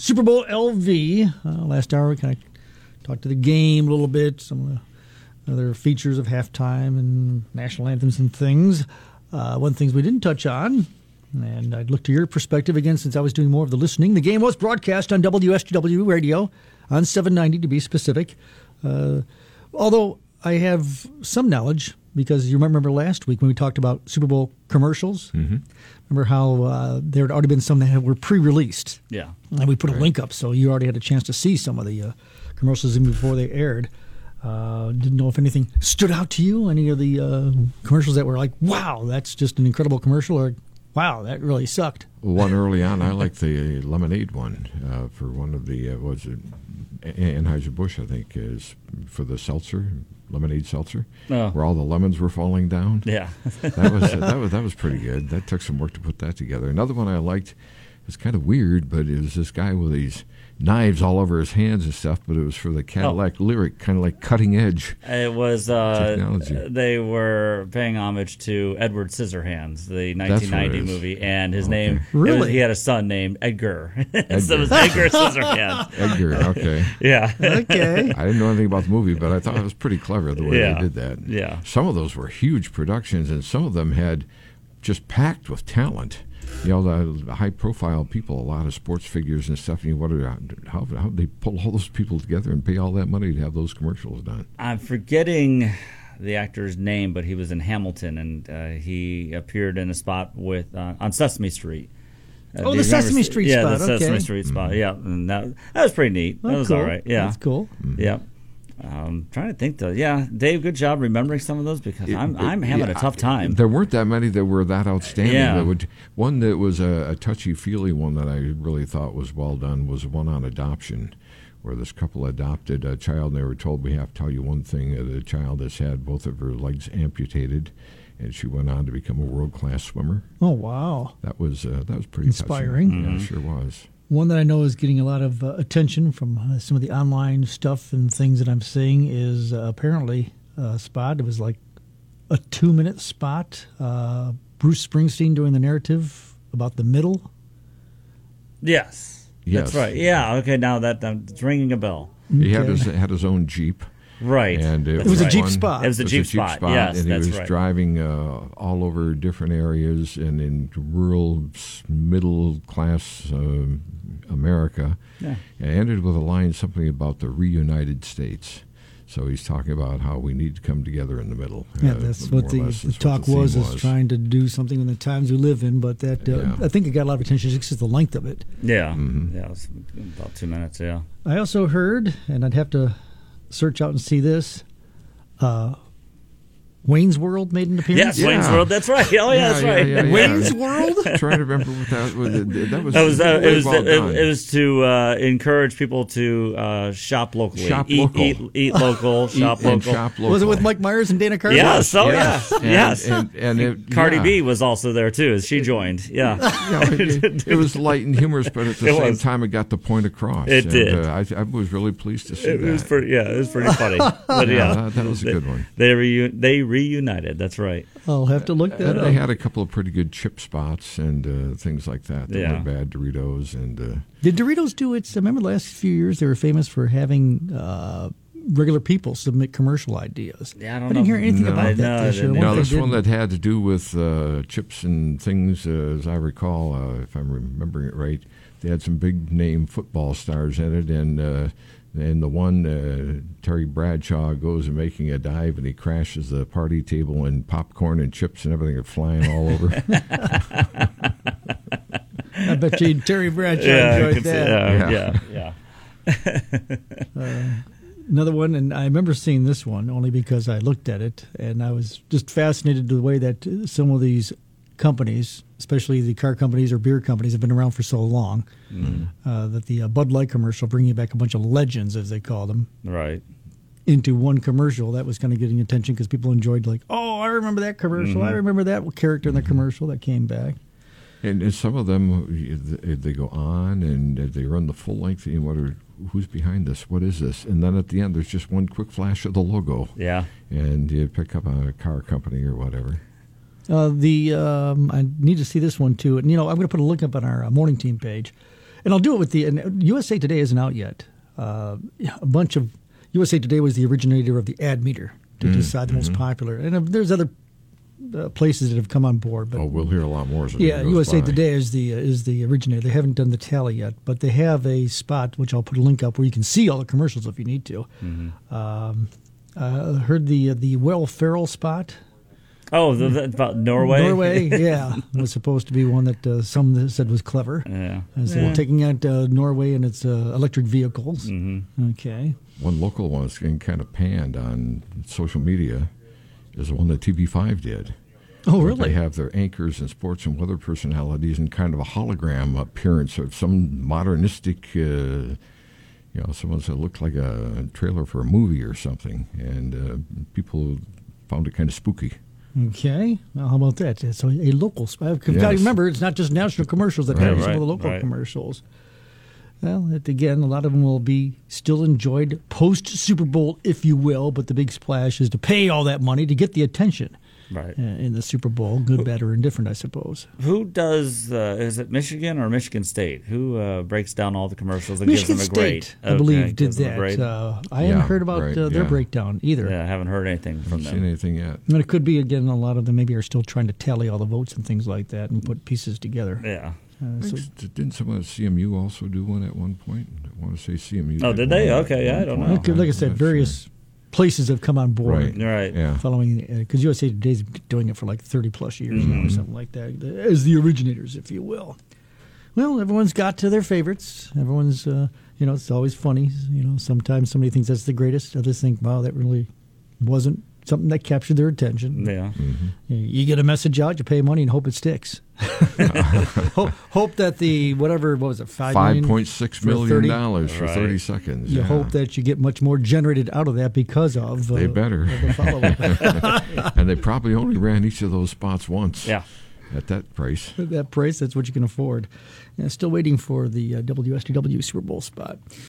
Super Bowl LV. Last hour we kind of talked to the game a little bit, some of the other features of halftime and national anthems and things. One of the things we didn't touch on, and I'd look to your perspective again since I was doing more of the listening. The game was broadcast on WSTW radio on 790 to be specific. Although I have some knowledge because you remember last week when we talked about Super Bowl commercials. Mm-hmm. Remember how there had already been some that were pre-released. Yeah. And we put a link up so you already had a chance to see some of the commercials even before they aired. Didn't know if anything stood out to you, any of the commercials that were like, wow, that's just an incredible commercial, or wow, that really sucked. One early on, I liked the lemonade one for one of the, was it Anheuser-Busch, I think, is for the seltzer, lemonade seltzer, where all the lemons were falling down. Yeah. that was pretty good. That took some work to put that together. Another one I liked, was kind of weird, but it was this guy with these knives all over his hands and stuff, but it was for the Cadillac Lyric, kind of like cutting edge. It was technology. They were paying homage to Edward Scissorhands, the 1990 movie, and his name. Really? He had a son named Edgar. So it was Edgar Scissorhands. Edgar, okay. Yeah. Okay. I didn't know anything about the movie, but I thought it was pretty clever the way they did that. Yeah. Some of those were huge productions, and some of them had just packed with talent. You know, the high-profile people, a lot of sports figures and stuff. And you wonder how they pull all those people together and pay all that money to have those commercials done. I'm forgetting the actor's name, but he was in Hamilton, and he appeared in a spot with on Sesame Street. The Sesame Street spot. Yeah, the Sesame Street spot. Yeah, and that was pretty neat. That was cool. all right. Yeah, that's cool. Mm-hmm. Yeah. Trying to think though. Yeah, Dave, good job remembering some of those because I'm having a tough time. There weren't that many that were that outstanding. Yeah. One that was a touchy-feely one that I really thought was well done was one on adoption, where this couple adopted a child and they were told, we have to tell you one thing, the child has had both of her legs amputated, and she went on to become a world-class swimmer. Oh, wow. That was pretty inspiring. Touching. Yeah, it sure was. One that I know is getting a lot of attention from some of the online stuff and things that I'm seeing is apparently a spot. It was like a 2-minute spot. Bruce Springsteen doing the narrative about the middle. Yes. That's right. Yeah. Okay. Now it's ringing a bell. He had his own Jeep. Right. And it was a Jeep spot. It was a Jeep spot. Yes, and that's he was driving all over different areas and in rural, middle-class America. Yeah. And ended with a line, something about the reunited states. So he's talking about how we need to come together in the middle. Yeah, that's what the talk was, is trying to do something in the times we live in. But that I think it got a lot of attention just because of the length of it. Yeah. Mm-hmm. Yeah, it was about 2 minutes, yeah. I also heard, and I'd have to search out and see this, Wayne's World made an appearance? Yes, Wayne's World, that's right. Oh, yeah, that's right. Yeah. Wayne's World? I'm trying to remember what that was. It was to encourage people to shop locally. Eat local, shop local. Was it with Mike Myers and Dana Carvey? Yes, yes. And Cardi B was also there, too, as she joined. Yeah. It was light and humorous, but at the same time, it got the point across. It did. I was really pleased to see that. It was pretty funny. But that was a good one. They reunited. That's right. I'll have to look that up. They had a couple of pretty good chip spots and things like that. They were bad Doritos and. Did Doritos do it? I remember the last few years they were famous for having regular people submit commercial ideas. Yeah, I didn't hear anything about that this year. No, this one that had to do with chips and things, as I recall, if I'm remembering it right, they had some big name football stars in it, and the one, Terry Bradshaw, goes and making a dive, and he crashes the party table, and popcorn and chips and everything are flying all over. I bet you Terry Bradshaw enjoyed that. Yeah. Another one, and I remember seeing this one only because I looked at it, and I was just fascinated with the way that some of these companies, especially the car companies or beer companies, have been around for so long, that the Bud Light commercial, bringing back a bunch of legends, as they call them, right, into one commercial, that was kind of getting attention because people enjoyed, like, oh, I remember that commercial. I remember that character in the commercial that came back. And some of them, they go on and they run the full length, and you wonder, who's behind this? What is this? And then at the end, there's just one quick flash of the logo. Yeah. And you pick up a car company or whatever. I need to see this one, too. And, I'm going to put a link up on our morning team page. And I'll do it with and USA Today isn't out yet. A bunch of USA Today was the originator of the ad meter to decide the most popular. And there's other places that have come on board. But we'll hear a lot more. As USA by. Today is the originator. They haven't done the tally yet, but they have a spot, which I'll put a link up, where you can see all the commercials if you need to. Heard the Will Ferrell spot. Oh, about Norway? Norway, yeah. Was supposed to be one that some said was clever. Yeah. So taking out Norway and its electric vehicles. Mm-hmm. Okay. One local one that's getting kind of panned on social media is the one that TV5 did. Oh, really? They have their anchors and sports and weather personalities in kind of a hologram appearance of some modernistic, someone said it looked like a trailer for a movie or something. And people found it kind of spooky. Okay. Well, how about that? So a local spot. You've got to remember, it's not just national commercials that have some of the local commercials. Well, again, a lot of them will be still enjoyed post-Super Bowl, if you will, but the big splash is to pay all that money to get the attention in the Super Bowl, good, bad, or indifferent, I suppose. Who does, is it Michigan or Michigan State? Who breaks down all the commercials and Michigan gives them a grade? State, I believe, did that. I haven't heard about their breakdown either. Yeah, I haven't heard anything from them. Seen anything yet. And it could be, again, a lot of them maybe are still trying to tally all the votes and things like that and put pieces together. Yeah. Didn't someone at CMU also do one at one point? I want to say CMU. Oh, did they? Okay, I don't know. Like I said, various places have come on board. Right. Yeah. Following, because USA Today's doing it for like 30-plus years now or something like that, as the originators, if you will. Well, everyone's got to their favorites. Everyone's, it's always funny. Sometimes somebody thinks that's the greatest. Others think, wow, that really wasn't something that captured their attention. Yeah. Mm-hmm. You get a message out, you pay money, and hope it sticks. hope that the $5 million? $5.6 million for 30 seconds. You hope that you get much more generated out of that because of they better. The follow-up. And they probably only ran each of those spots once. Yeah. At that price. At that price, that's what you can afford. Still waiting for the WSTW Super Bowl spot.